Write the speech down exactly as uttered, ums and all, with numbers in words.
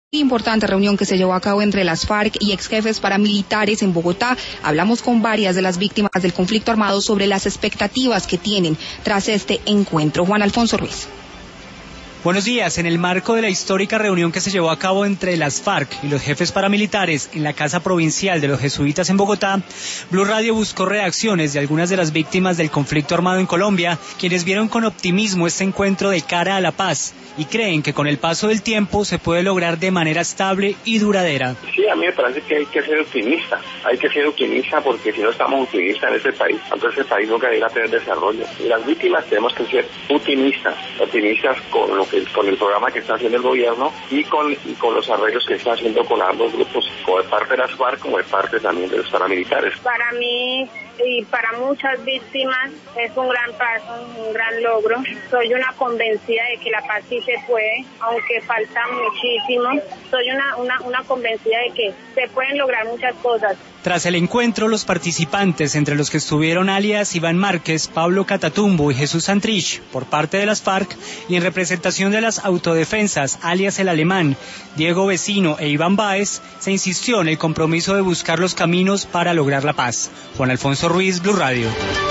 Importante reunión que se llevó a cabo entre las FARC y ex jefes paramilitares en Bogotá. Hablamos con varias de las víctimas del conflicto armado sobre las expectativas que tienen tras este encuentro. Juan Alfonso Ruiz. Buenos días. En el marco de la histórica reunión que se llevó a cabo entre las FARC y los jefes paramilitares en la Casa Provincial de los Jesuitas en Bogotá, Blue Radio buscó reacciones de algunas de las víctimas del conflicto armado en Colombia, quienes vieron con optimismo este encuentro de cara a la paz y creen que con el paso del tiempo se puede lograr de manera estable y duradera. Sí, a mí me parece que hay que ser optimista, hay que ser optimista porque si no estamos optimistas en este país, entonces el país nunca irá a tener desarrollo. Y las víctimas tenemos que ser optimistas, optimistas con lo que, con el programa que está haciendo el gobierno y con, y con los arreglos que está haciendo con ambos grupos, como de parte de las FARC como de parte también de los paramilitares. Para mí y para muchas víctimas es un gran paso, un gran logro. Soy una convencida de que la paz sí se puede, aunque falta muchísimo. Soy una, una, una convencida de que se pueden lograr muchas cosas. Tras el encuentro, los participantes, entre los que estuvieron alias Iván Márquez, Pablo Catatumbo y Jesús Santrich, por parte de las FARC, y en representación de las autodefensas, alias El Alemán, Diego Vecino e Iván Báez, se insistió en el compromiso de buscar los caminos para lograr la paz. Juan Alfonso Ruiz, Blue Radio.